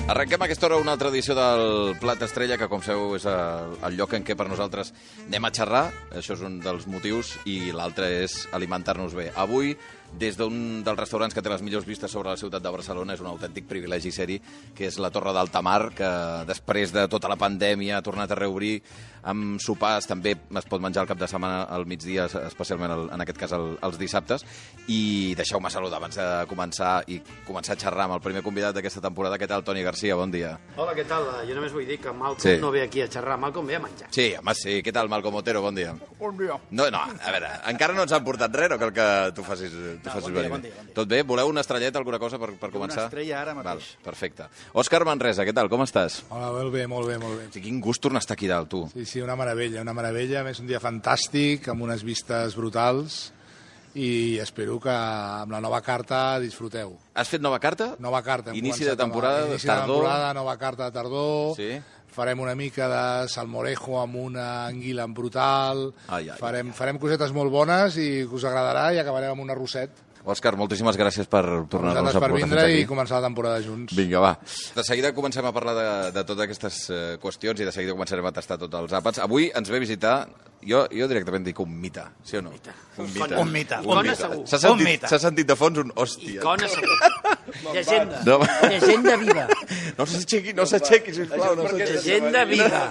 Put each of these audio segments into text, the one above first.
Arrenquem aquesta hora una altra edició del Plat Estrella, que com sabeu és el lloc en què per nosaltres anem a xerrar. Això és un dels motius, i l'altre és alimentar-nos bé. Avui, des d'un dels restaurants que té les millors vistes sobre la ciutat de Barcelona, és un autèntic privilegi ser-hi, que és la Torre d'Altamar, que després de tota la pandèmia ha tornat a reobrir amb sopars. També es pot menjar al cap de setmana al migdia, especialment en aquest cas els dissabtes. I deixeu-me saludar abans de començar a xerrar amb el primer convidat d'aquesta temporada. Què tal, Toni Garcia? Bon dia. Hola, què tal? Jo només vull dir que Malcolm no ve aquí a xerrar, Malcolm ve a menjar. Sí, home, sí. Què tal, Malcolm Otero? Bon dia. Bon dia. No, a veure, encara no ens han portat res, no cal que tu facis venir. Bon dia. Tot bé? Voleu una estrelleta, alguna cosa per començar? Una estrella ara mateix. Val, perfecte. Òscar Manresa, què tal? Com estàs? Hola, molt bé, molt bé, molt bé. Sí, quin gust tornar a estar aquí dalt, tu. Sí, una meravella, una meravella. A més, un dia fantàstic, amb unes vistes brutals, i espero que amb la nova carta disfruteu. Has fet nova carta? Nova carta. Inici de temporada, inici tardor. de temporada, nova carta de tardor. Sí. Farem una mica de salmorejo amb una anguila brutal. Farem cosetes molt bones i que us agradarà, i acabarem amb un arrosset. Òscar, moltíssimes gràcies per tornar-nos a portar fins vindre aquí. I començar la temporada junts. Vinga, va. De seguida comencem a parlar de totes aquestes qüestions, i de seguida començarem a tastar tots els àpats. Avui ens ve a visitar, jo directament dic un mita, sí o no? Un mita. Icona segur. S'ha sentit de fons un hòstia. Icona segur. Llegenda. Llegenda viva. No s'aixequi, sisplau. Llegenda viva.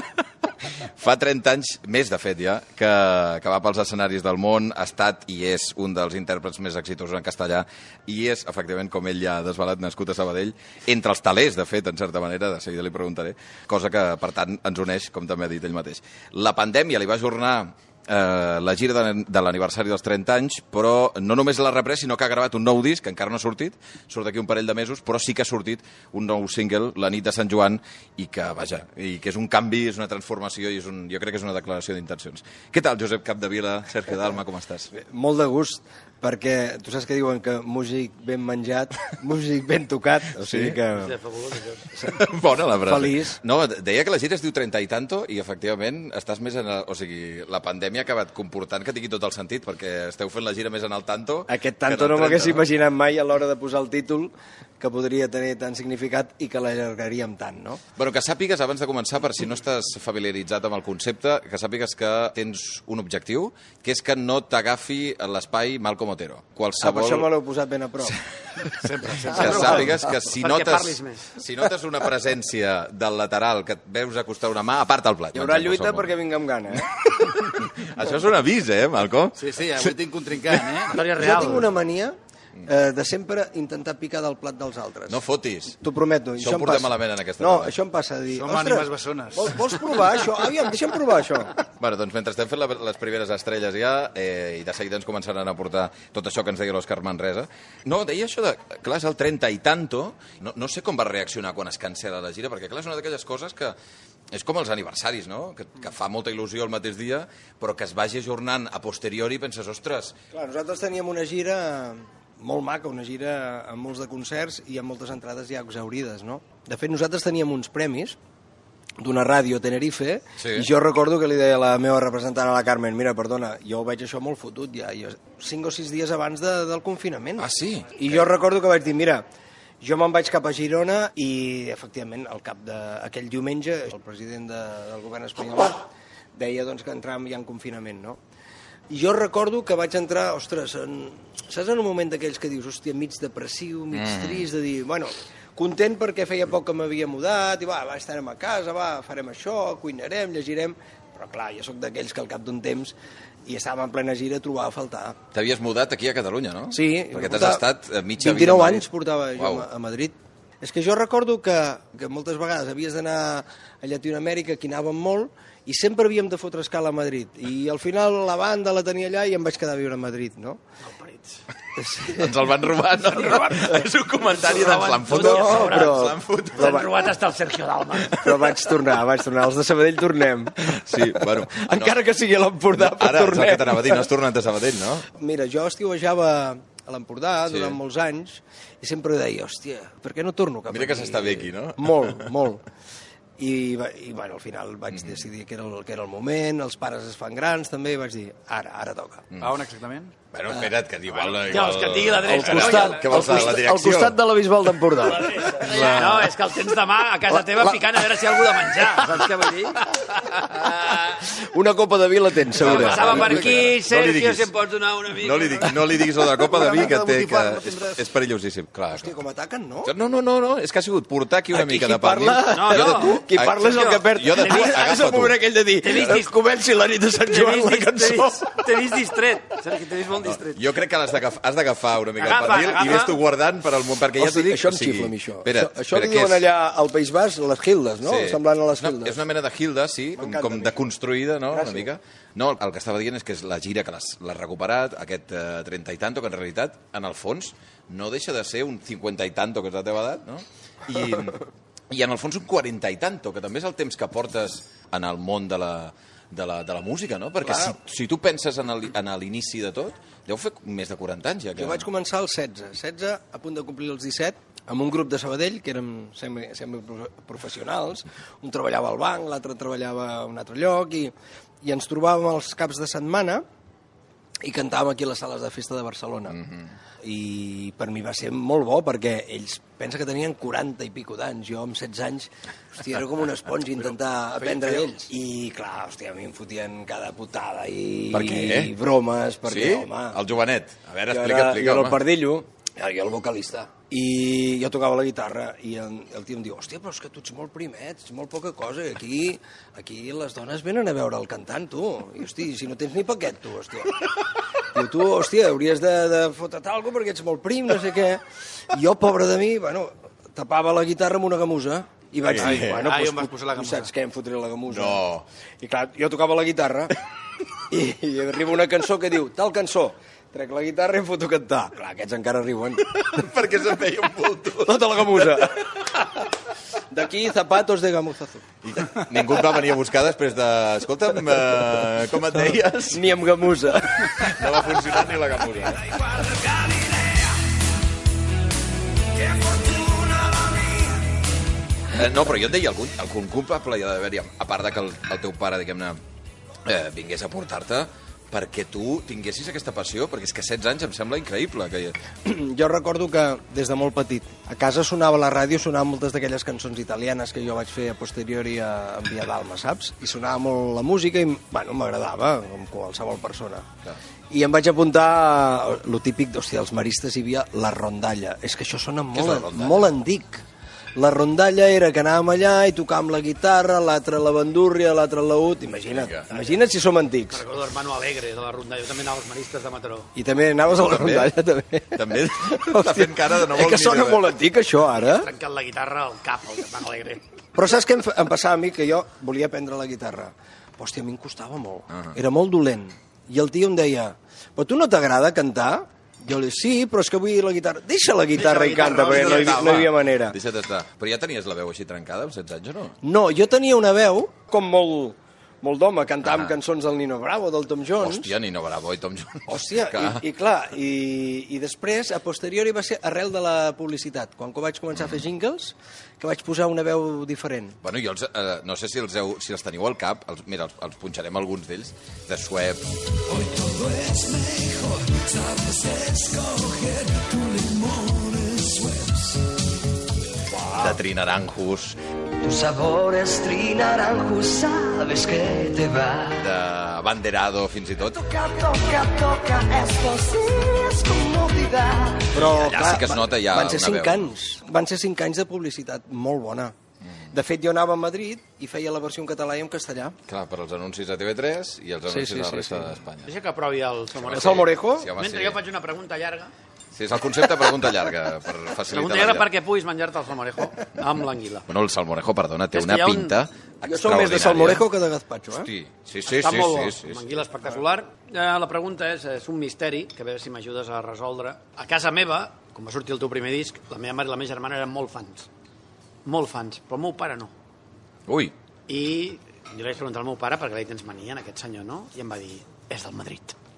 Fa 30 anys, més de fet ja, que va pels escenaris del món, ha estat i és un dels intèrprets més exitosos en castellà, i és, efectivament, com ell ja ha desvelat, nascut a Sabadell, entre els talers, de fet, en certa manera, de seguida li preguntaré, cosa que, per tant, ens uneix, com també ha dit ell mateix. La pandèmia li va ajornar la gira de l'aniversari dels 30 anys, però no només l'ha reprès, sinó que ha gravat un nou disc, que encara no ha sortit, surt d'aquí un parell de mesos, però sí que ha sortit un nou single, La nit de Sant Joan, i que és un canvi, és una transformació, i jo crec que és una declaració d'intencions. Què tal, Josep Capdevila, Sergio Dalma, com estàs? Molt de gust, perquè tu saps que diuen que músic ben menjat, músic ben tocat, o sigui que... Bona la frase. Feliç. No, deia que la gira es diu 30 i tanto, i efectivament estàs més en... O sigui, la pandèmia ha acabat comportant que tingui tot el sentit, perquè esteu fent la gira més en el tanto... Aquest tanto no m'hagués imaginat mai a l'hora de posar el títol, que podria tenir tant significat i que l'allargaríem tant, no? Bueno, que sàpigues, abans de començar, per si no estàs familiaritzat amb el concepte, que sàpigues que tens un objectiu, que és que no t'agafi l'espai Malcolm Otero. Per això me l'heu posat ben a prop. Sempre. Que sàpigues que si notes una presència del lateral, que et veus acostar una mà, aparta el plat. Hi haurà lluita perquè vinga amb gana, Això és un avís, Malcolm? Sí, avui tinc contrincant, Jo tinc una mania de sempre intentar picar del plat dels altres. No fotis. T'ho prometo. Això em portem malament en aquesta No, això em passa a dir... Som ànimes bessones. Vols provar això? Aviam, deixa'm provar això. Bueno, doncs mentre estem fent les primeres estrelles ja, i de seguida ens començaran a portar tot això que ens deia l'Òscar Manresa. No, deia això de... Clar, és el 30 i tanto. No sé com va reaccionar quan es cancela la gira, perquè clar, és una d'aquelles coses que... És com els aniversaris, no? Que fa molta il·lusió el mateix dia, però que es vagi ajornant a posteriori i penses, ostres... Clar, nosaltres teníem una gira molt maca, una gira amb molts de concerts i amb moltes entrades ja exaurides, no? De fet, nosaltres teníem uns premis d'una ràdio a Tenerife, i jo recordo que li deia a la meva representant, a la Carmen, mira, perdona, jo ho veig això molt fotut ja, 5 o 6 dies abans del confinament. Ah, sí? I jo recordo que vaig dir, mira, jo me'n vaig cap a Girona i, efectivament, al cap d'aquell diumenge, el president del govern espanyol deia doncs, que entràvem ja en confinament, no? I jo recordo que vaig entrar, ostres, saps en un moment d'aquells que dius, hòstia, mig depressiu, mig trist, de dir, bueno, content perquè feia poc que m'havia mudat, i va, estarem a casa, farem això, cuinarem, llegirem, però clar, jo sóc d'aquells que al cap d'un temps, i estàvem en plena gira, trobava a faltar. T'havies mudat aquí a Catalunya, no? Sí. Perquè t'has estat mitja vida 29 anys portava jo a Madrid. És que jo recordo que moltes vegades havies d'anar a Llatinoamèrica, que hi anàvem molt, i sempre havíem de fotre escala a Madrid. I al final la banda la tenia allà i em vaig quedar a viure a Madrid, no? Ens el van robar, no? És un comentari de l'han fotut. L'han robat hasta el Sergio Dalma. Però vaig tornar. Els de Sabadell tornem. Sí, bueno. Encara que sigui a l'Empordà, però tornem. Ara, és el que t'anava a dir, no has tornat a Sabadell, no? Mira, jo estiuejava a l'Empordà durant molts anys i sempre deia, hòstia, per què no torno cap aquí? Mira que s'està bé aquí, no? Molt, molt. I bueno, al final vaig decidir que era el moment, els pares es fan grans també, i vaig dir, ara toca. A on exactament? Bueno, espera't, que igual... Ja, que et digui l'adreça. Al costat de la Bisbal d'Empordà. No, és que el tens demà a casa teva picant a veure si hi ha algú de menjar. Saps què vull dir? Una copa de vi la tens, segura. Passava per aquí, Sergio, si em pots donar una mica. No li diguis la copa de vi, que és perillosíssim. Hòstia, com ataquen, no? No, és que ha sigut portar aquí una mica de pernil. Qui parla és el que perd. Jo de tu, És el moment aquell de dir, comenci la nit de Sant Joan la cançó. T'he vist distret, Sergi, t'he vist molt distret. Jo crec que has d'agafar una mica de pernil i ves tu guardant per al moment, perquè ja t'ho dic... Això em xifla, a mi, això. Això li diuen allà al País Basc, les hildes, no? Semblant a les hildes. És una mena de hilda, sí, com deconstruïda, no?, una mica. No, el que estava dient és que és la gira que l'has recuperat, aquest 30 i tanto, que en realitat, en el fons, no deixa de ser un 50 i tanto, que és la teva edat, no? I en el fons un 40 i tanto, que també és el temps que portes en el món de la música, no? Perquè si tu penses en l'inici de tot, deu fer més de 40 anys ja. Jo vaig començar als 16, a punt de complir els 17, amb un grup de Sabadell, que érem semiprofessionals. Un treballava al banc, l'altre treballava a un altre lloc, i ens trobàvem els caps de setmana i cantàvem aquí a les sales de festa de Barcelona. I per mi va ser molt bo, perquè ells pensa que tenien 40 i pico d'anys. Jo, amb 16 anys, hòstia, era com un esponja intentar aprendre d'ells. I, clar, hòstia, a mi em fotien cada putada i bromes, perquè, home... El jovenet. A veure, explica, jo era el pardillo, jo el vocalista, i jo tocava la guitarra, i el tio em diu, hòstia, però és que tu ets molt primet, ets molt poca cosa, i aquí les dones venen a veure el cantant, tu. I, hòstia, si no tens ni paquet, tu, hòstia. Diu, tu, hòstia, hauries de fotre't alguna cosa perquè ets molt prim, no sé què. I jo, pobre de mi, bueno, tapava la guitarra amb una gamusa. I vaig dir, bueno, doncs saps què, em fotré la gamusa. No. I clar, jo tocava la guitarra i arriba una cançó que diu, tal cançó, trec la guitarra i em foto a cantar. Clar, aquests encara riuen. Perquè se'n feia un bulto. Tota la gamusa. D'aquí, zapatos de gamuza azul. I ningú et va venir a buscar després de... Escolta'm, com et deies? Ni amb gamusa. No va funcionar ni la gamusa. No, però jo et deia, algun culpable hi ha d'haver-hi, a part de que el teu pare, diguem-ne, vingués a portar-te, perquè tu tinguessis aquesta passió, perquè és que 16 anys em sembla increïble. Jo recordo que des de molt petit a casa sonava a la ràdio, sonaven moltes d'aquelles cançons italianes que jo vaig fer a posteriori a Via d'Alma, saps? I sonava molt la música i, bueno, m'agradava, com qualsevol persona. Clar. I em vaig apuntar lo típic, hòstia, als maristes hi havia la rondalla. És que això sona molt antic. La rondalla era que anàvem allà i tocàvem la guitarra, l'altre la bandúrria, l'altre el laúd. Imagina't si som antics. Recordo l'hermano Alegre de la rondalla. Jo també anava als maristes de Mataró. I també anaves a la rondalla, també. També està fent cara de no vol que sona molt antic, això, ara. M'ha trencat la guitarra al cap, el hermano Alegre. Però saps què em passava a mi? Que jo volia aprendre la guitarra. Però, hòstia, a mi em costava molt. Era molt dolent. I el tio em deia, però tu no t'agrada cantar? Jo li dic, sí, però és que vull la guitarra. Deixa la guitarra i canta, perquè no hi havia manera. Deixa't estar. Però ja tenies la veu així trencada, amb 16 anys, o no? No, jo tenia una veu com molt d'home, cantàvem cançons del Nino Bravo, del Tom Jones. Hòstia, Nino Bravo i Tom Jones. Hòstia, i clar, i després, a posteriori, va ser arrel de la publicitat. Quan vaig començar a fer jingles, que vaig posar una veu diferent. Bueno, jo no sé si els teniu al cap, mira, els punxarem alguns d'ells, de Sueb. Hoy todo es mejor, sabes escoger tu limón Suebs. De Trinaranjus. Tu sabor es Trinaranjus, sabes que te va. De Banderado, fins i tot. Toca, esto sí es comodidad. Però, allà sí que es nota ja van ser 5 anys. Van ser 5 anys de publicitat molt bona. De fet, jo anava a Madrid i feia la versió en català i en castellà. Clar, per als anuncis a TV3 i els anuncis a la resta d'Espanya. Deixa que provi el Salmorejo. El Salmorejo? Sí, mentre jo faig una pregunta llarga. Sí, és el concepte pregunta llarga, per facilitar pregunta llarga perquè puguis menjar-te el Salmorejo amb l'anguila. Bueno, el Salmorejo, perdona, té una pinta extraordinària. Jo soc més de Salmorejo que de Gazpacho, eh? Hosti, sí. Està molt bo, amb anguila espectacular. La pregunta és un misteri, que a veure si m'ajudes a resoldre. A casa meva, quan va sortir el teu primer disc, la meva mare i la meva germana eren molt fans, però el meu pare no. Ui. I jo li vaig preguntar al meu pare, perquè li tens mania en aquest senyor, no? I em va dir, és del Madrid.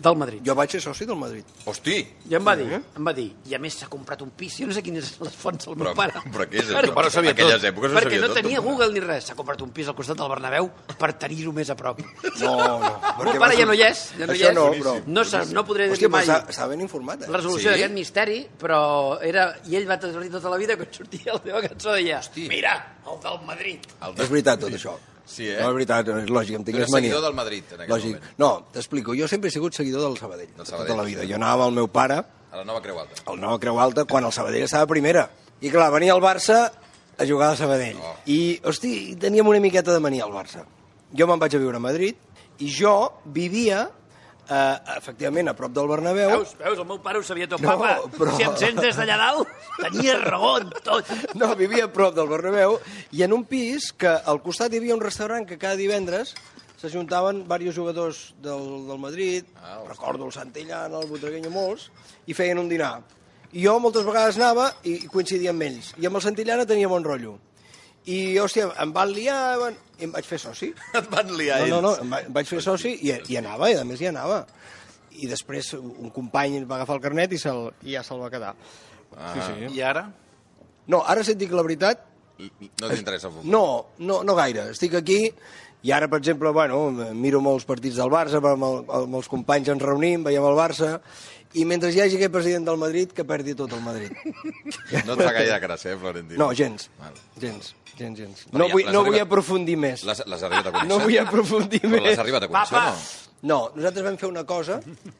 del Madrid. Jo vaig ser soci del Madrid. Hosti! I em va dir, i a més s'ha comprat un pis, jo no sé quines són les fonts del meu pare. Però què és això? Teu pare ho sabia tot. Aquelles èpoques ho Perquè sabia no tot. tenia Google ni res. S'ha comprat un pis al costat del Bernabéu per tenir-ho més a prop. No. El meu pare ja no hi és. Això no, però... No podré dir Hòstia, mai però està ben informat, la resolució d'aquest misteri, però era... I ell va tenir tota la vida, quan sortia la teva cançó, deia, mira, el del Madrid. És veritat, tot això. Sí, No, és veritat, és lògic, em Tu tingués eres mania. seguidor del Madrid, en aquell Lògic. moment. No, t'explico, jo sempre he sigut seguidor del Sabadell, tota la vida. Jo anava amb el meu pare, A la nova Creu Alta. al Nova Creu Alta, quan el Sabadell estava a primera. I clar, venia el Barça a jugar a Sabadell. I, hosti, teníem una miqueta de mania al Barça. Jo me'n vaig a viure a Madrid i jo vivia, efectivament, a prop del Bernabéu. Veus, el meu pare ho sabia tot, No, papa. però- Si em sents des d'allà dalt, tenia raó en tot. No, vivia a prop del Bernabéu i en un pis que al costat hi havia un restaurant que cada divendres s'ajuntaven diversos jugadors del Madrid, recordo el Santillán, el Butragueño, molts, i feien un dinar. I jo moltes vegades anava i coincidia amb ells. I amb el Santillana tenia bon rotllo. I, hòstia, em van liar i em vaig fer soci. Et van liar ells. No, em vaig fer soci i anava, i a més hi anava. I després un company va agafar el carnet i ja se'l va quedar. I ara? No, ara si et dic la veritat, No t'interessa el futbol. no gaire. Estic aquí i ara, per exemple, bueno, miro molts partits del Barça, amb els companys ens reunim, veiem el Barça, i mentre hi hagi aquest president del Madrid, que perdi tot el Madrid. No et fa gaire gràcia, Florentino? No, gens. Val. Gens. Però No vull aprofundir més. Les has arribat a conèixer? No vull aprofundir Però més. les has arribat a conèixer, Papa! no? No, nosaltres vam fer una cosa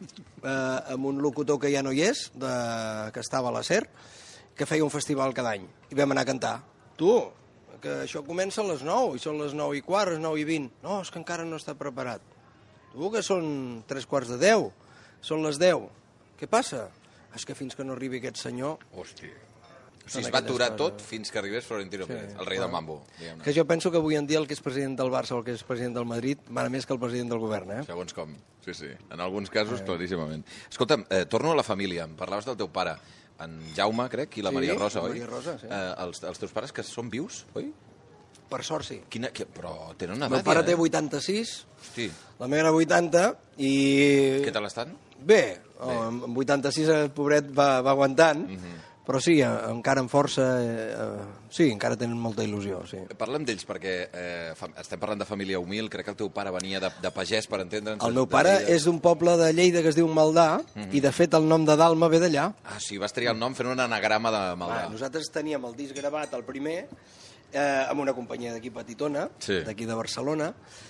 amb un locutor que ja no hi és, que estava a la SER, que feia un festival cada any. I vam anar a cantar. Tu, que això comença a les 9, i són les 9:15, les 9:20. No, és que encara no està preparat. Tu, que són 3:15, són les 10. Què passa? És que fins que no arribi aquest senyor... Hòstia. O sigui, es va aturar tot fins que arribés Florentino Pérez, el rei del mambo. Diguem-ne. Que jo penso que avui en dia el que és president del Barça o el que és president del Madrid mana més que el president del govern, eh? Segons com. Sí. En alguns casos, claríssimament. Escolta'm, torno a la família. Em parlaves del teu pare, en Jaume, crec, i la Maria Rosa, la oi? Maria Rosa, sí. Els teus pares que són vius, oi? Per sort, sí. Però tenen una El meu edat, pare té 86, Hosti, la meva era 80, i... què tal estan? Bé, amb 86 el pobret va aguantant, però sí, encara amb força, sí, encara tenen molta il·lusió, sí. Parlem d'ells perquè estem parlant de família humil, crec que el teu pare venia de pagès, per entendre'ns. El meu pare és d'un poble de Lleida que es diu Maldà, i de fet el nom de Dalma ve d'allà. Ah, sí, vas triar el nom fent un anagrama de Maldà. Nosaltres teníem el disc gravat, el primer, amb una companyia d'aquí petitona, d'aquí de Barcelona,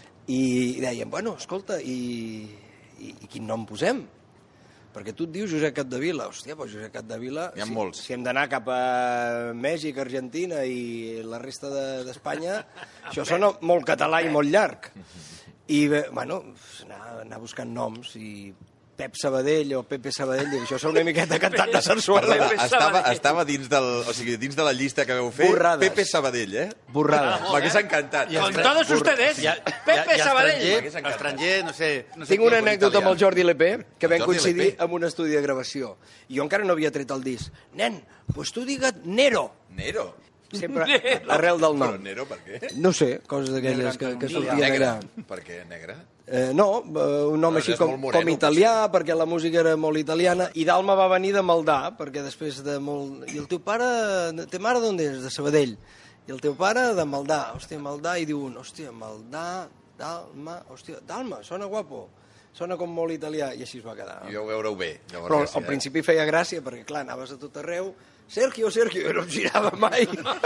i dèiem, bueno, escolta, i quin nom posem? Perquè tu et dius Josep Capdevila. Hòstia, però Josep Capdevila... N'hi ha molts. Si hem d'anar cap a Mèxic, Argentina i la resta d'Espanya, això sona molt català i molt llarg. I, bueno, anar buscant noms i... Pep Sabadell o Pepe Sabadell, això són una miqueta cantant de sarsuela. Estava dins de la llista que vau fer. Borrades. Pepe Sabadell, eh? Borrades. M'hagués encantat. Con todos ustedes, Pepe Sabadell. Estranger, no sé... Tinc una anècdota amb el Jordi Lepé, que vam Jordi coincidir Lepé? en un estudi de gravació. I jo encara no havia tret el disc. Nen, doncs tu digue't Nero. Nero? Sempre arrel del nom. Però Nero, per què? No sé, coses d'aquelles que sortien Negre. allà. Per què negre? No, un nom així és molt moreno, com italià, perquè la música era molt italiana, i Dalma va venir de Maldà, perquè després de molt... I el teu pare, te mare d'on és? De Sabadell. I el teu pare de Maldà. Hòstia, Maldà, i diu un, hòstia, Maldà, Dalma, hòstia, Dalma, sona guapo. Sona com molt italià, i així es va quedar. I ho veureu bé. Però al principi feia gràcia, perquè clar, anaves a tot arreu, Sergio, i no em girava mai.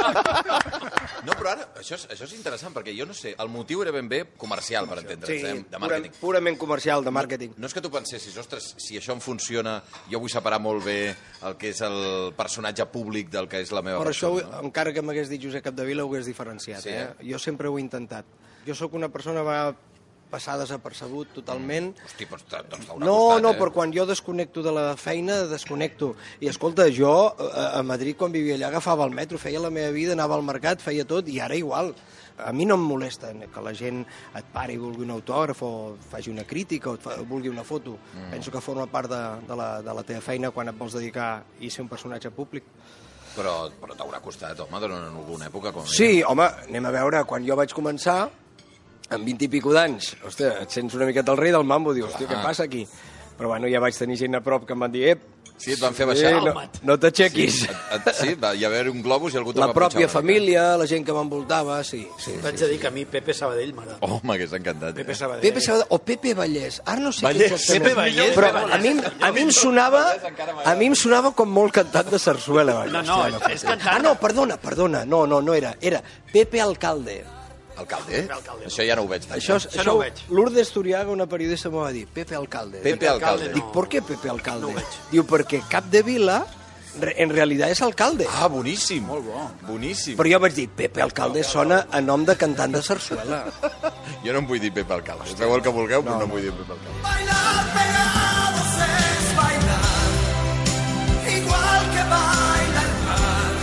No, però ara, això és interessant, perquè jo no sé, el motiu era ben bé comercial, per entendre'ns, de màrqueting. Purament comercial, de màrqueting. No és que tu pensessis, ostres, si això em funciona, jo vull separar molt bé el que és el personatge públic del que és la meva Per això, persona. encara que m'hagués dit Josep Capdevila, ho hagués diferenciat. Sí, Jo sempre ho he intentat. Jo sóc una persona passar desapercebut totalment. Hosti, doncs t'haurà costat, No, però quan jo desconnecto de la feina, desconnecto. I escolta, jo a Madrid, quan vivia allà, agafava el metro, feia la meva vida, anava al mercat, feia tot, i ara igual. A mi no em molesta que la gent et pari i vulgui un autògraf o faci una crítica o vulgui una foto. Penso que forma part de la teva feina quan et vols dedicar i ser un personatge públic. Però t'haurà costat, home, durant alguna època. Com Sí, home, anem a veure, quan jo vaig començar, amb 20 i pico d'anys, hòstia, et sents una miqueta el rei del mambo, dius, hòstia, què passa aquí? Però bueno, ja vaig tenir gent a prop que em van dir sí, et van fer baixar. no t'aixequis. Sí, va hi haver un globus i algú te va la pròpia família, la gent que m'envoltava, sí. Vaig a dir que a mi Pepe Sabadell m'agrada. Oh, m'hagués encantat. Pepe Sabadell. Pepe Sabadell o Pepe Vallès. Ara no sé Vallès. què Pepe Vallès. Però a mi em sonava com molt cantant de sarsuela. No, és cantant. Ah, no, perdona. No era. Era Pepe Alcalde. Alcalde? Això ja no ho veig. Això no ho veig. Lourdes Turiaga, una periodista, m'ho va dir. Pepe Alcalde. Pepe Alcalde. Dic, ¿por qué Pepe Alcalde? Diu, perquè cap de vila en realitat és alcalde. Ah, boníssim. Molt bo. Boníssim. Però jo vaig dir, Pepe Alcalde sona a nom de cantant de sarsuela. Jo no em vull dir Pepe Alcalde. Feu el que vulgueu, però no em vull dir Pepe Alcalde. Bailar pegados es bailar, igual que baila el mar,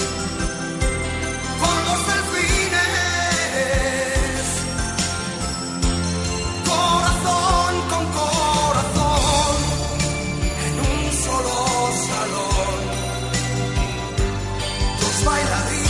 con los delfines, corazón con corazón, en un solo salón, dos bailarines.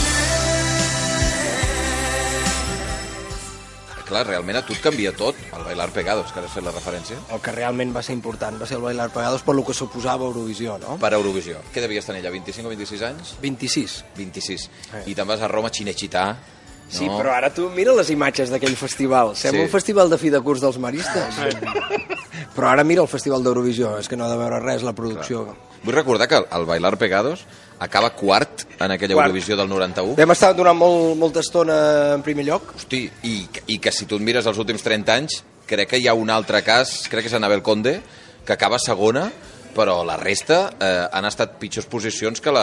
Clar, realment a tu et canvia tot, el Bailar Pegados, que ara has fet la referència. El que realment va ser important va ser el Bailar Pegados per lo que suposava Eurovisió, no? Per Eurovisió. Què devies tenir allà, 25 o 26 anys? 26. 26. I te'n vas a Roma, Cinecittà. Sí, però ara tu mira les imatges d'aquell festival. Sembla un festival de fi de curs dels maristes. Però ara mira el festival d'Eurovisió, és que no ha de veure res la producció. Vull recordar que el Bailar Pegados acaba quart en aquella Eurovisió del 91. Vam estar durant molta estona en primer lloc. Hosti, i que si tu et mires els últims 30 anys, crec que hi ha un altre cas, crec que és Anabel Conde, que acaba segona, però la resta han estat pitjors posicions que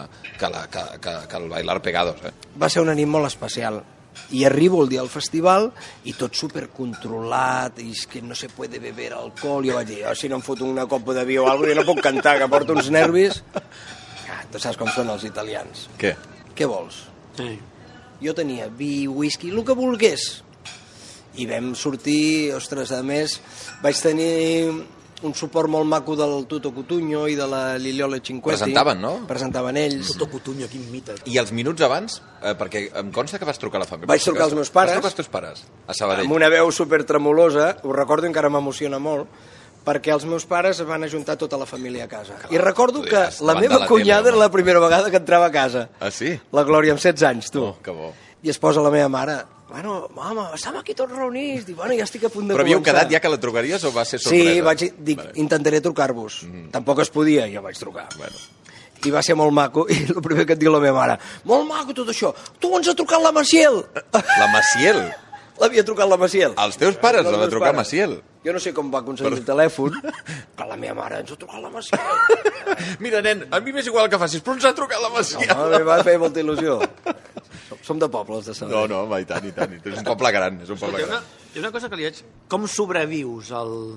el Bailar Pegados. Va ser una nit molt especial. I arribo el dia del festival i tot supercontrolat, i és que no se puede beber alcohol. Jo vaig dir, si no em foto una copa de vi o alguna cosa, jo no puc cantar, que porto uns nervis. Tu saps com són els italians. Què? Què vols? Sí. Jo tenia vi, whisky, el que volgués. I vam sortir, ostres, a més, vaig tenir un suport molt maco del Tuto Cutugno i de la Liliole Cinquetti. Presentaven, no? Presentaven ells. Tuto Cutugno, quin mite. I els minuts abans, perquè em consta que vas trucar a la família. Vaig trucar als meus pares. Vas trucar als teus pares, a Sabadell. Amb una veu supertremolosa, ho recordo, encara m'emociona molt, perquè els meus pares van ajuntar tota la família a casa. I recordo que la meva cunyada era la primera vegada que entrava a casa. Ah, sí? La Glòria, amb 16 anys, tu. Oh, que bo. I es posa la meva mare, bueno, mama, estem aquí tots reunits. Dic, bueno, ja estic a punt de Però havíeu començar. quedat ja que la trucaries o va ser sorpresa? Sí, vaig dir, intentaré trucar-vos. Tampoc es podia, jo vaig trucar. Bueno. I va ser molt maco, i el primer que et diu la meva mare, molt maco tot això, tu ens ha trucat la Maciel. La Maciel? L'havia trucat la Maciel. Els teus pares la va trucar Maciel? Jo no sé com va aconseguir el telèfon, però la meva mare ens ha trucat la Maciel. Mira, nen, a mi m'és igual el que facis, però ens ha trucat la Maciel. No, em va fer molta il·lusió. Som de pobles, de Sabadell. No, i tant, i tant. És un poble gran, és un poble gran. Hi ha una cosa que li haig... Com sobrevius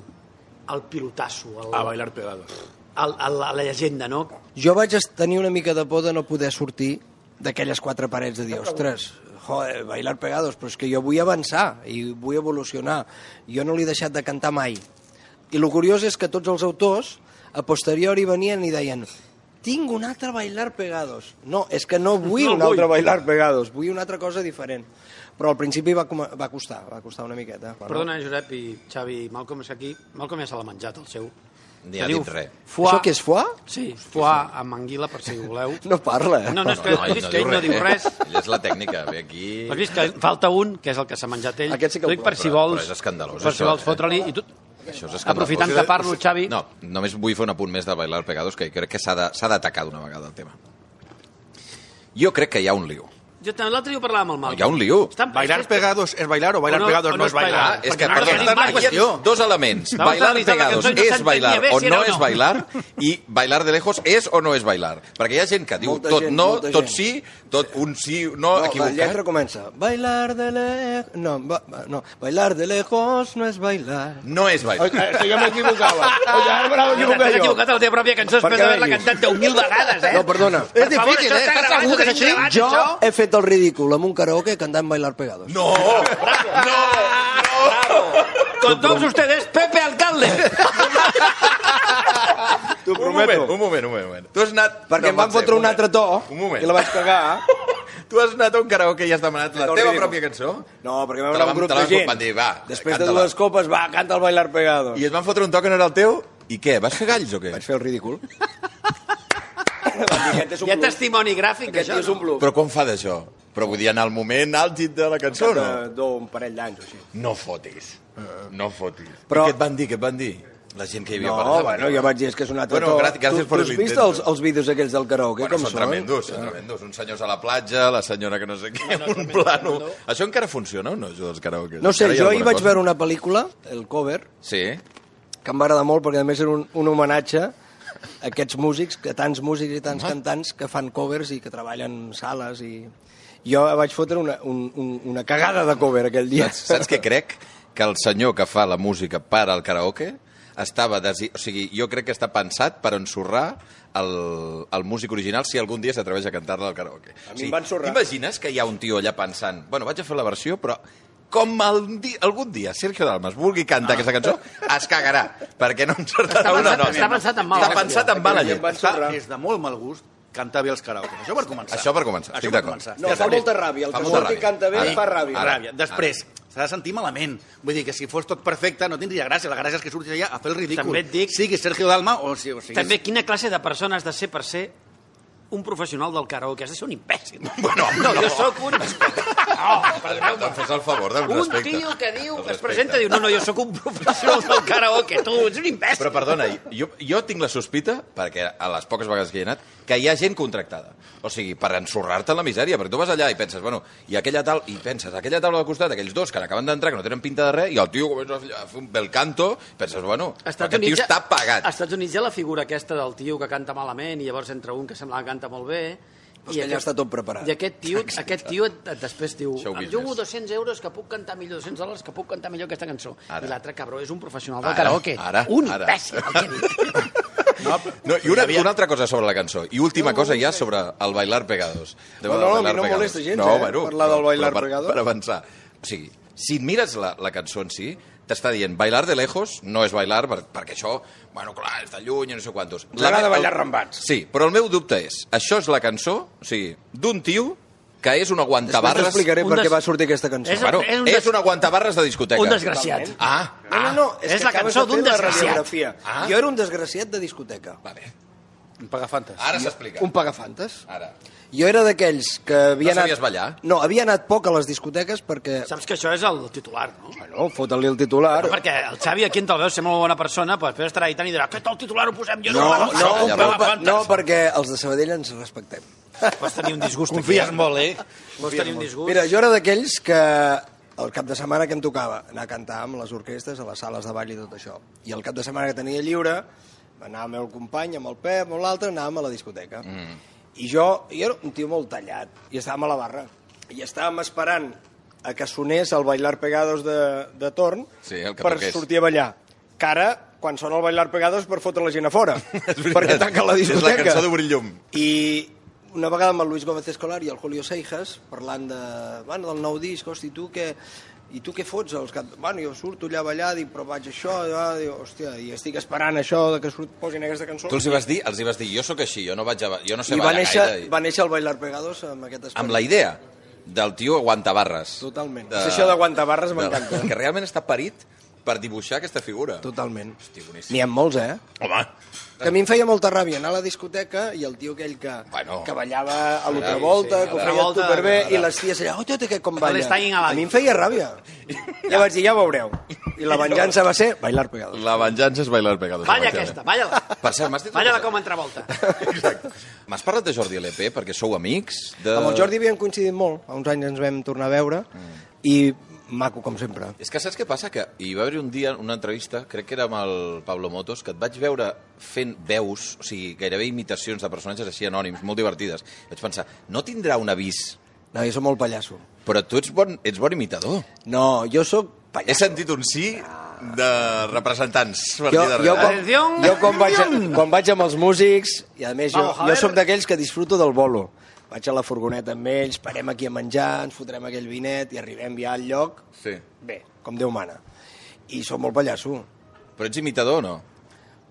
al pilotasso? A Bailar Pegados. A la llegenda, no? Jo vaig tenir una mica de por de no poder sortir d'aquelles quatre parets de dir, ostres, joder, Bailar Pegados, però és que jo vull avançar i vull evolucionar. Jo no l'he deixat de cantar mai. I el curiós és que tots els autors a posteriori venien i deien tinc un altre Bailar Pegados. No, és que no vull un altre Bailar Pegados, vull una altra cosa diferent. Però al principi va costar una miqueta. Perdona, Josep i Xavi, Malcolm és aquí. Malcolm ja se l'ha menjat, el seu. Ni ha dit res. Això què és foie? Sí, foie amb anguila, per si voleu. No parla. No, és que ell no diu res. Ell és la tècnica, ve aquí... Has vist que falta un, que és el que s'ha menjat ell. Aquest sí que el dic per si vols, però és escandalós, per si vols fotre-li. I tu, Això és escandalós. aprofitant que parlo, Xavi... No, només vull fer un apunt més de Bailar Pegados, que crec que s'ha d'atacar d'una vegada el tema. Jo crec que hi ha un lío. L'altre dia ho parlàvem amb el Malcolm. Hi ha un lío. Bailar Pegados és bailar o Bailar Pegados no és bailar? És que, perdona, aquí hi ha dos elements. Bailar Pegados és bailar o no és bailar, i Bailar de Lejos és o no és bailar. Perquè hi ha gent que diu tot no, tot sí, tot un sí, no, equivocat. La lletra comença. Bailar de lejos... No, Bailar de Lejos no és bailar. No és bailar. Esto ja m'equivocava. T'has equivocat a la teva pròpia cançó després d'haver-la cantat 10.000 vegades, eh? No, perdona. És difícil, eh? Estàs segur que és així? Jo he fet el ridícul amb un karaoke cantant Bailar Pegados. No! Con todos ustedes, Pepe Alcalde. T'ho prometo. Un moment. Tu has anat... Perquè em van fotre un altre to i la vaig cagar. Tu has anat a un karaoke i has demanat la teva pròpia cançó? No, perquè vam anar un grup de gent. Van dir, va, després de dues copes, va, canta el Bailar Pegados. I et van fotre un to que no era el teu? I què, vas fer galls o què? Vaig fer el ridícul. Hi ha testimoni gràfic d'això, és un bluff. Però com fa d'això? Però vull dir, en el moment àlgid de la cançó, no? D'un parell d'anys o així. No fotis. No fotis. Però- I què et van dir? Què et van dir? La gent que hi havia No, per allà. bueno, jo vaig dir, és que és un altre Bueno, to. gràcies per Tu has vist l'intento. els vídeos aquells del karaoke, Bueno, com són són? tremendos, són tremendos. Uns senyors a la platja, la senyora que no sé què, un plano... Això encara funciona o no, això dels karaokes? No sé, Encara hi ha jo ahir alguna vaig cosa? veure una pel·lícula, El Cover, Sí? que em va agradar molt perquè a més era un homenatge a aquests músics, a tants músics i tants cantants que fan covers i que treballen en sales i... Jo vaig fotre una cagada de cover aquell dia. Saps què crec? Que el senyor que fa la música per al karaoke estava... O sigui, jo crec que està pensat per ensorrar el músic original si algun dia s'atreveix a cantar-la al karaoke. A mi em va ensorrar. T'imagines que hi ha un tio allà pensant bueno, vaig a fer la versió, però com algun dia Sergio Dalmas vulgui cantar aquesta cançó, es cagarà, perquè no encertarà una nota. Està pensat amb mala Està pensat amb mala llet. És de molt mal gust cantar bé els karaokes. Això per començar. Això per començar, estic d'acord. No, fa molta ràbia. El Fa que molta surt i ràbia. canta bé Ara, fa ràbia. ara. Ràbia. Després, s'ha de sentir malament. Vull dir que si fos tot perfecte no tindria gràcia. La gràcia és que surtis allà a fer el ridícul. També et dic- Sigui Sergio Dalma o sigui... També, quina classe de persona has de ser per ser un professional del karaoke? Has de ser un imbècil. Bueno, No, jo sóc un... No, perdoneu-me. Doncs fes el favor del Un respecte. tio que diu, El que es respecte. presenta i diu, no, jo sóc un professional del karaoke, tu ets un imbècil. Però perdona, jo tinc la sospita, perquè a les poques vegades que hi he anat, que hi ha gent contractada. O sigui, per ensorrar-te en la misèria, perquè tu vas allà i penses, bueno, i aquella taula al costat, aquells dos que acaben d'entrar, que no tenen pinta de res, i el tio comença a fer un bel canto, penses, bueno, aquest tio està pagat. Als Estats Units hi ha la figura aquesta del tio que canta malament i llavors entra un que sembla que canta molt bé. Però és que allà està tot preparat. I aquest tio després diu, Show em business. jugo 200 euros que puc cantar millor, $200 que puc cantar millor aquesta cançó. Ara. I l'altre cabró és un professional del Ara, karaoke. ara, Un ara. imbècil, el que he dit. No, i una altra cosa sobre la cançó. I última cosa ja sobre el Bailar Pegados. No, a mi no em molesta gens, parlar del Bailar Pegados. Per avançar. O sigui, si et mires la cançó en si, t'està dient bailar de lejos no és bailar, perquè això, bueno, clar, és de lluny i no sé quantos. Ens agrada ballar rambats. Sí, però el meu dubte és, això és la cançó, o sigui, d'un tio que és un Després aguantabarres... t'explicaré per què va sortir aquesta cançó. És Bueno, un és un aguantabarres de discoteca. Un desgraciat. Ah, No, és que la acabes cançó de fer d'un la desgraciat. radiografia. Ah. Jo era un desgraciat de discoteca. vale. Un pagafantes. Ara s'explica. Un pagafantes. Ara. Jo era d'aquells que havia No anat... sabies ballar? No, havia anat poc a les discoteques perquè... Saps que això és el titular, no? Bueno, fota-li el titular. No, perquè el Xavi, aquí en te'l veus, ser molt bona persona, però després estarà editant i dirà, aquest el titular ho posem jo. No, perquè els de Sabadell ens respectem. Pots tenir un disgust. Confies aquí, molt, eh? Pots tenir un disgust. Mira, jo era d'aquells que el cap de setmana que em tocava anar a cantar amb les orquestres, a les sales de ball i tot això. I el cap de setmana que tenia lliure, anàvem amb el company, amb el Pep, amb l'altre, anàvem a la discoteca. I jo era un tio molt tallat, i estàvem a la barra. I estàvem esperant a que sonés el Bailar Pegados de torn Sí, el que per toqués. sortir a ballar. Que ara, quan sona el Bailar Pegados, per fotre la gent a fora. perquè tanca la És la discoteca. cançó d'Obrir llum. I una vegada amb el Luis Gómez Escolar i el Julio Seijas, parlant del nou disc, hosti, i tu què fots? Bueno, jo surto allà a ballar, dic, però vaig això, dic, hòstia, i estic esperant això que posin aquesta cançó. Tu els hi vas dir, jo sóc així, jo no sé I ballar gaire. va néixer el Bailar Pegados amb aquest esperit. Amb la idea del tio aguantabarres. Totalment. Això d'aguantabarres m'encanta. Que realment està parit per dibuixar aquesta figura. Totalment. Hosti, boníssim. N'hi ha molts, Home, Que a mi em feia molta ràbia anar a la discoteca i el tio aquell que ballava a l'altra volta, que ho feia superbé, i les ties allà, que com balla. A mi em feia ràbia. Ja vaig dir, ja veureu. I la venjança va ser Bailar Pegados. La venjança és Bailar Pegados. Balla aquesta, balla-la. Per cert, m'has dit... Balla-la com entrevolta. Exacte. M'has parlat de Jordi LP perquè sou amics? Amb el Jordi havíem coincidit molt, fa uns anys ens vam tornar a veure, i maco, com sempre. És que saps què passa? Que hi va haver un dia una entrevista, crec que era amb el Pablo Motos, que et vaig veure fent veus, o sigui, gairebé imitacions de personatges així anònims, molt divertides. Vaig pensar, no tindrà un avís? No, jo soc molt pallasso. Però tu ets bon imitador. No, jo soc pallasso. He sentit un sí de representants. Jo quan vaig amb els músics, i a més jo soc d'aquells que disfruto del bolo. Vaig a la furgoneta amb ells, parem aquí a menjar, ens fotrem aquell vinet i arribem ja al lloc, sí. Bé, com Déu mana. I soc molt pallasso. Però ets imitador o no?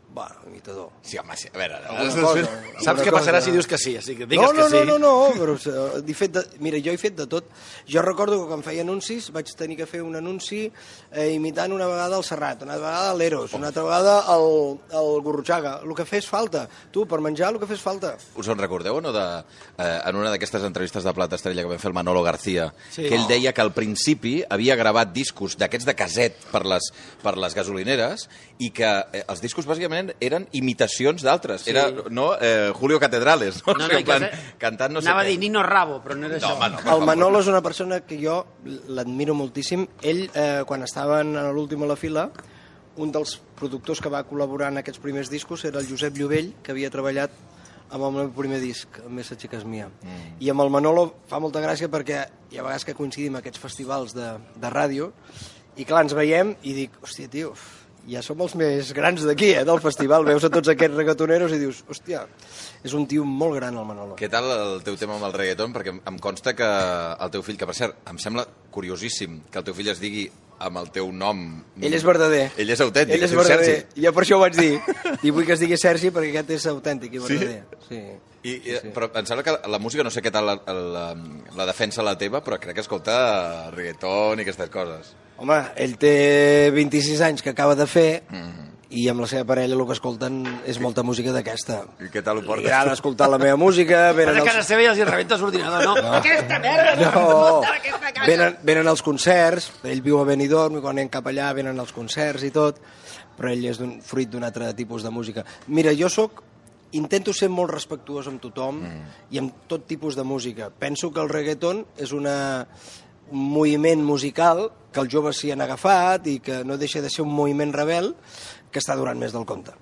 Imitador. Sí, home, sí. A veure... Saps què passarà si dius que sí, així que digues que sí. No, però mira, jo he fet de tot. Jo recordo que quan feia anuncis vaig tenir que fer un anunci imitant una vegada el Serrat, una vegada l'Eros, una altra vegada el Gurruchaga. El que fes falta. Tu, per menjar, el que fes falta. Us en recordeu o no en una d'aquestes entrevistes de Plata Estrella que vam fer el Manolo García, que ell deia que al principi havia gravat discos d'aquests de caset per les gasolineres i que els discos bàsicament eren imitacions d'altres. Era, no, Julio Catedrales, no? Cantant no sé què. Anava a dir Nino Rabo, però no era això. El Manolo és una persona que jo l'admiro moltíssim. Ell, quan estaven a l'últim a la fila, un dels productors que va col·laborar en aquests primers discos era el Josep Llovell, que havia treballat amb el meu primer disc, amb Esa chica es mía. I amb el Manolo fa molta gràcia perquè hi ha vegades que coincidim a aquests festivals de ràdio i clar, ens veiem i dic, hòstia, tio, ja som els més grans d'aquí, del festival. Veus a tots aquests reggaetoneros i dius, hòstia, és un tio molt gran, el Manolo. Què tal el teu tema amb el reggaeton? Perquè em consta que el teu fill, que per cert, em sembla curiosíssim que el teu fill es digui amb el teu nom... Ell és verdader. Ell és autèntic, ell és verdader. Jo per això ho vaig dir. I vull que es digui Sergi perquè aquest és autèntic i verdader. Sí? Sí. Però em sembla que la música, no sé què tal la defensa la teva, però crec que escolta reggaeton i aquestes coses. Home, ell té 26 anys que acaba de fer i amb la seva parella el que escolten és molta música d'aquesta. I què tal ho portes? Li agrada escoltar la meva música. A casa seva ja els hi rebentes l'ordinador, no? Aquesta merda! No, venen als concerts, ell viu a Benidorm i quan anem cap allà venen als concerts i tot, però ell és fruit d'un altre tipus de música. Mira, jo intento ser molt respectuós amb tothom i amb tot tipus de música. Penso que el reggaeton és un moviment musical que els joves s'hi han agafat i que no deixa de ser un moviment rebel que està durant més del compte.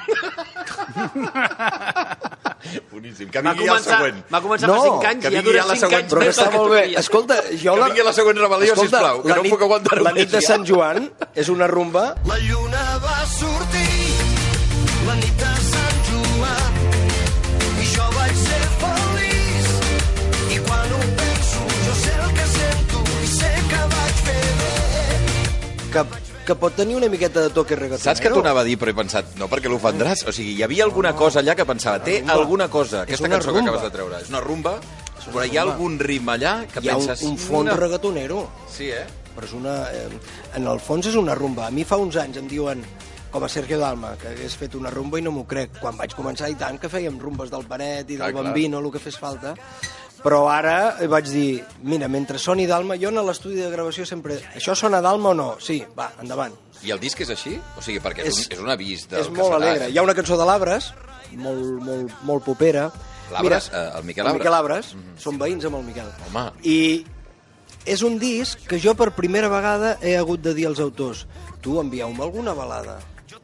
Boníssim. Que vingui el següent. Va començar fa 5 anys i ja dura 5 anys però més està molt bé. Escolta, que vingui la següent rebel·lió, sisplau, que no puc aguantar-ho. La nit de Sant Joan és una rumba. La lluna va sortir, la nit de Sant Joan, i jo vaig ser feliç. I quan ho penso, jo sé el que sento i sé que vaig fer bé. Que pot tenir una miqueta de toque reggaetonero. Saps que t'ho anava a dir, però he pensat, no, perquè l'ofendràs. O sigui, hi havia alguna cosa allà que pensava, té alguna cosa, aquesta cançó que acabes de treure. És una rumba, però hi ha algun ritme allà que penses... Hi ha un fons reggaetonero. Sí, Però és una... En el fons és una rumba. A mi fa uns anys em diuen, com a Sergio Dalma, que hagués fet una rumba i no m'ho crec. Quan vaig començar, i tant, que fèiem rumbes del Paret i del Bambino, el que fes falta... Però ara vaig dir, mira, mentre soni Dalma, jo en l'estudi de gravació sempre... Això sona Dalma o no? Sí, va, endavant. I el disc és així? O sigui, perquè és un avís del és molt alegre. Hi ha una cançó de l'Abres, molt popera. L'Abres? El Miquel Abres? El Miquel Abres. Som veïns amb el Miquel. Home. I és un disc que jo per primera vegada he hagut de dir als autors, tu envieu-me alguna balada.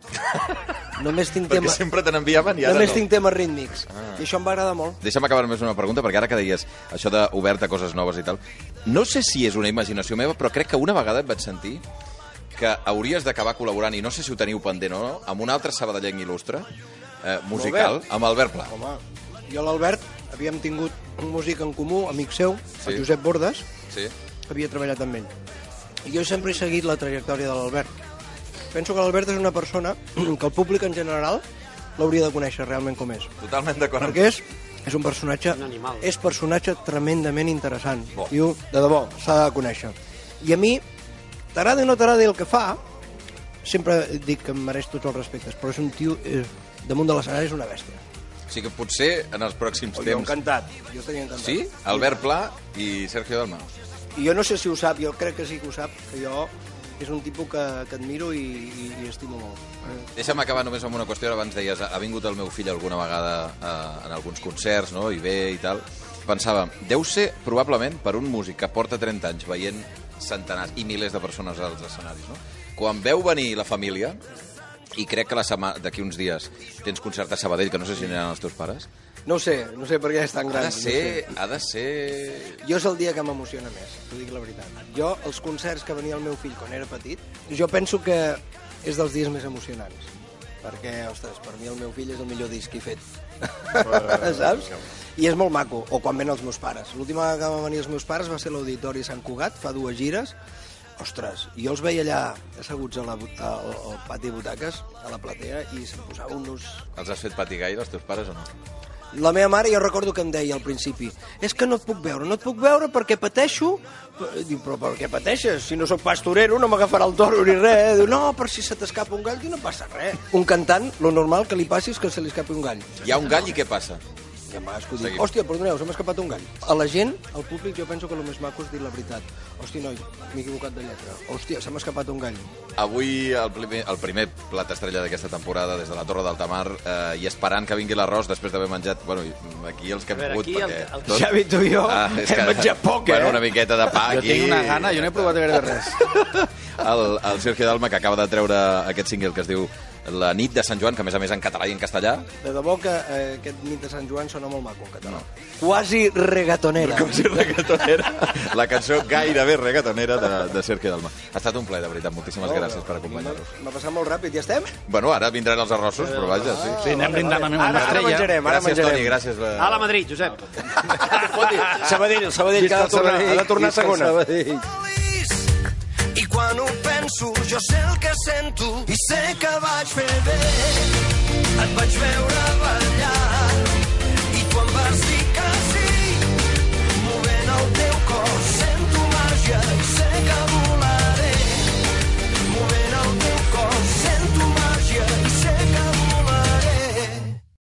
Només tinc perquè sempre te n'enviaven i ara només tinc temes rítmics. I això em va agradar molt. Deixa'm acabar només una pregunta, perquè ara que deies això d'obert a coses noves i tal, no sé si és una imaginació meva, però crec que una vegada et vaig sentir que hauries d'acabar col·laborant, i no sé si ho teniu pendent o no, amb un altre sabadellenc il·lustre musical, amb Albert Pla. Home, jo l'Albert havíem tingut un músic en comú, amic seu, el Josep Bordes, que havia treballat amb ell. I jo sempre he seguit la trajectòria de l'Albert. Penso que l'Albert és una persona que el públic en general l'hauria de conèixer realment com és. Totalment d'acord. Perquè és un personatge... Un animal. És personatge tremendament interessant. Diu, de debò, s'ha de conèixer. I a mi, t'agrada o no t'agrada el que fa, sempre dic que em mereix tots els respectes, però és un tio, damunt de l'escenari és una bèstia. O sigui que potser en els pròxims temps... Jo encantat, jo estaria encantat. Sí? Albert Pla i Sergio Dalma. I jo no sé si ho sap, jo crec que sí que ho sap, que jo... és un tipus que admiro i estimo molt. Deixa'm acabar només amb una qüestió. Abans deies, ha vingut el meu fill alguna vegada en alguns concerts, no? I ve i tal. Pensava, deu ser probablement per un músic que porta 30 anys veient centenars i milers de persones als escenaris, no? Quan veu venir la família, i crec que d'aquí uns dies tens concert a Sabadell, que no sé si aniran els teus pares. No ho sé, perquè és tan gran. Ha de ser... Jo és el dia que m'emociona més, t'ho dic la veritat. Jo, els concerts que venia el meu fill quan era petit, jo penso que és dels dies més emocionants. Perquè, ostres, per mi el meu fill és el millor disc que he fet. Saps? I és molt maco. O quan venen els meus pares. L'última vegada que van venir els meus pares va ser a l'Auditori Sant Cugat, fa 2 gires, Ostres, jo els veia allà asseguts al pati de butaques, a la platea, i se'm posaven uns... Els has fet patir gaire, els teus pares, o no? La meva mare, jo recordo que em deia al principi, és que no et puc veure perquè pateixo. Diu, però per què pateixes? Si no sóc pastorero, no m'agafarà el toro ni res. Diu, no, per si se t'escapa un gall, diu, no passa res. Un cantant, lo normal que li passi és que se li escapi un gall. Hi ha un gall i què passa? I em va escollir, hòstia, perdoneu, se m'ha escapat un gall. A la gent, al públic, jo penso que el més maco és dir la veritat. Hòstia, noi, m'he equivocat de lletra. Hòstia, se m'ha escapat un gall. Avui el primer plat estrella d'aquesta temporada des de la Torre d'Altamar i esperant que vingui l'arròs després d'haver menjat... Bueno, aquí els que hem pogut, perquè... Xavi, tu i jo hem menjat poc, Bueno, una miqueta de pa aquí... Jo tinc una gana, jo no he provat gaire de res. El Sergio Dalma, que acaba de treure aquest single que es diu La nit de Sant Joan, que a més en català i en castellà. De debò que aquest nit de Sant Joan sona molt maco en català. Quasi regatonera. Quasi regatonera. La cançó gairebé regatonera de Sergio Dalma. Ha estat un plaer, de veritat. Moltíssimes gràcies per acompanyar-nos. M'ha passat molt ràpid, ja estem? Bueno, ara vindran els arrossos, però vaja, sí. Sí, anem brindant amb Ara menjarem, Gràcies, Toni, gràcies. A la Madrid, Josep. Sabadell, que ha de tornar a segona. I quan ho penso, jo sé el que sento i sé que vaig fer bé. Et vaig veure ballar